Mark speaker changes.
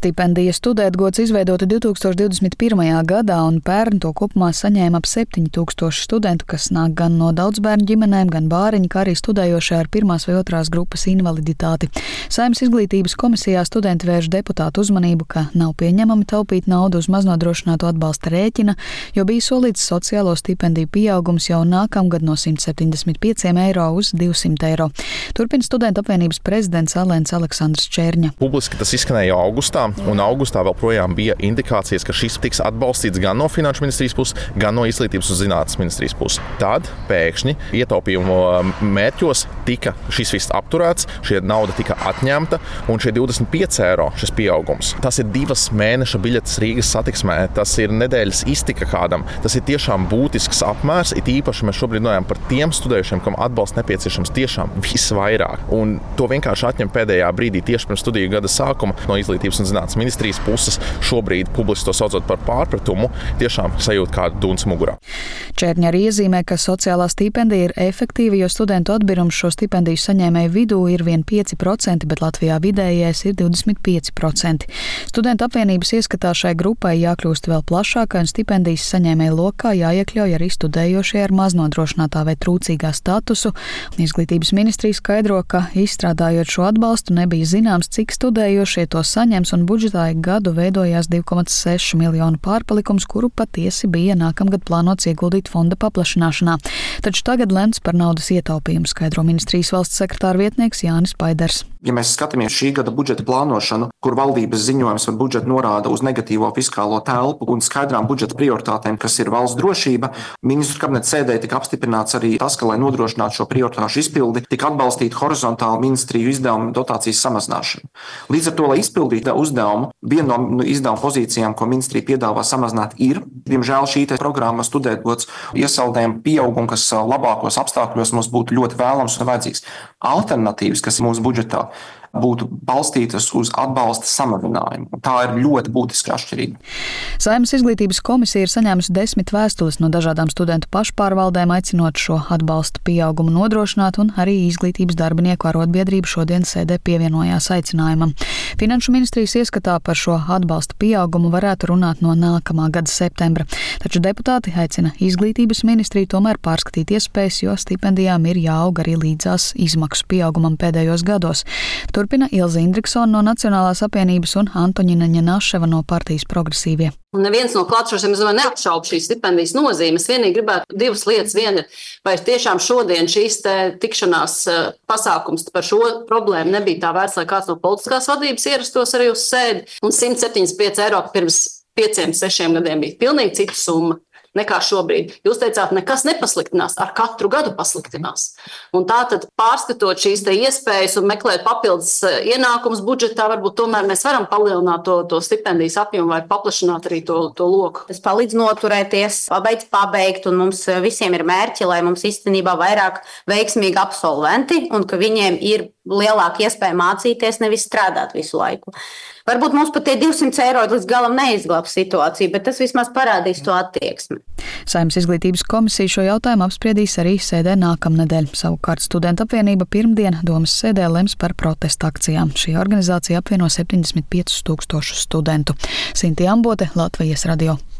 Speaker 1: Stipendija studēt gods izveidota 2021. gadā, un pērn to kopumā saņēma ap 7000 studentu, kas nāk gan no daudzbērnu ģimenēm, gan bāriņu, kā arī studējošie ar 1. vai 2. grupas invaliditāti. Saeimas izglītības komisijā studenti vērš deputātu uzmanību, ka nav pieņemami taupīt naudu uz maznodrošināto atbalsta rēķina, jo bija solīts sociālo stipendiju pieaugums jau nākamgad no 175 eiro uz 200 eiro. Turpina studentu apvienības prezidents Alēns Aleksandrs Čērņa.
Speaker 2: Publiski tas izskanēja jau augustā, un augustā vēl projām bija indikācijas, ka šis tiks atbalstīts gan no Finanšu ministrijas puses, gan no Izglītības un zinātnes ministrijas puses. Tad pēkšņi ietaupījumu mērķos tika šis viss apturēts, šie nauda tika atņemta, un šie 25 eiro šis pieaugums. Tas ir 2 mēneša biļetes Rīgas satiksmē, tas ir nedēļas iztika kādam. Tas ir tiešām būtisks apmērs, it īpaši mēs šobrīd runājam par tiem studējušiem, kam atbalsts nepieciešams tiešām visvairāk. Un to vienkārši atņem pēdējā brīdī tieši pirms studiju gada sākuma no Izglītības un zinātnes ministrijas puses, šobrīd publiski to saucot par pārpratumu, tiešām sajūt kādu duns mugurā.
Speaker 1: Čērņa arī iezīmē, ka sociālā stipendija ir efektīva, jo studentu atbirums šo stipendiju saņēmēju vidū ir vien 5%, bet Latvijā vidējais ir 25%. Studentu apvienības ieskatā šai grupai jākļūst vēl plašākai un stipendijas saņēmēju lokā jāiekļauj arī studējošie ar maznodrošinātā vai trūcīgā statusu. Izglītības ministrija skaidro, ka izstrādājot šo atbalstu nebija zināms, cik studējošie to saņems, un budžetā gadu veidojās 2,6 miljonu pārpalikums, kuru patiesi bija nākamgad plānots ieguldīt fonda paplašināšanā. Taču tagad lemts par naudas ietaupījumu, skaidro ministrijas valsts sekretāra vietnieks Jānis Paiders.
Speaker 3: Ja mēs skatāmies šī gada budžeta plānošanu, kur valdības ziņojums par budžetu norāda uz negatīvo fiskālo telpu un skaidrām budžeta prioritātēm, kas ir valsts drošība, ministru kabineta sēdē tika apstiprināts arī tas, ka, lai nodrošinātu šo prioritāšu izpildi, tika atbalstīta horizontāla ministriju izdevumu dotācijas samazināšana. Līdz ar to, lai izpildītu uzdevumu, viena no izdevuma pozīcijām, ko ministrija piedāvā samazināt, ir, diemžēl, šī programma studēt gods iesaldējumu pieaugumu, kas labākos apstākļos mums būtu ļoti vēlams un vajadzīgs. Alternatīvas, kas mūsu budžetā būtu balstītas uz atbalsta samazinājumu. Tā ir ļoti būtiska atšķirība.
Speaker 1: Saeimas izglītības komisija ir saņēmusi 10 vēstules no dažādām studentu pašpārvaldēm, aicinot šo atbalsta pieaugumu nodrošināt, un arī Izglītības darbinieku arotbiedrība šodien sēdē pievienojās aicinājumam. Finanšu ministrijas ieskatā par šo atbalsta pieaugumu varētu runāt no nākamā gada septembra, taču deputāti aicina Izglītības ministriju tomēr pārskatīt iespējas, jo stipendijām ir jāaug arī līdzās izmaksu pieaugumam pēdējos gados. Turpina Ilze Indriksone no Nacionālās apvienības un Antoņina Ņenaševa no partijas Progresīvie.
Speaker 4: Un neviens no klātsošiem neapšauba šīs stipendijas nozīmes. Vienīgi gribētu 2 lietas. Viena, vai tiešām šodien šīs tikšanās pasākums par šo problēmu nebija tā vērts, lai kāds no politiskās vadības ierastos arī uz sēdi. Un 175 eiro pirms 5-6 gadiem bija pilnīgi cita summa nekā šobrīd. Jūs teicāt, nekas nepasliktinās, ar katru gadu pasliktinās. Un tātad pārskatot šīs iespējas un meklēt papildus ienākumus budžetā, varbūt tomēr mēs varam palielināt to stipendijas apjomu vai paplašināt arī to loku.
Speaker 5: Tas palīdz noturēties, pabeigt, un mums visiem ir mērķi, lai mums īstenībā vairāk veiksmīgi absolventi un ka viņiem ir lielāka iespēja mācīties, nevis strādāt visu laiku. Varbūt mums pat tie 200 eiro līdz galam neizglābs situāciju, bet tas vismaz parādīs to attieksmi.
Speaker 1: Saeimas izglītības komisija šo jautājumu apspriedīs arī sēdē nākamnedēļ. Savukārt studentu apvienība pirmdien domas sēdē lems par protesta akcijām. Šī organizācija apvieno 75 000 studentu. Sinti Ambote, Latvijas radio.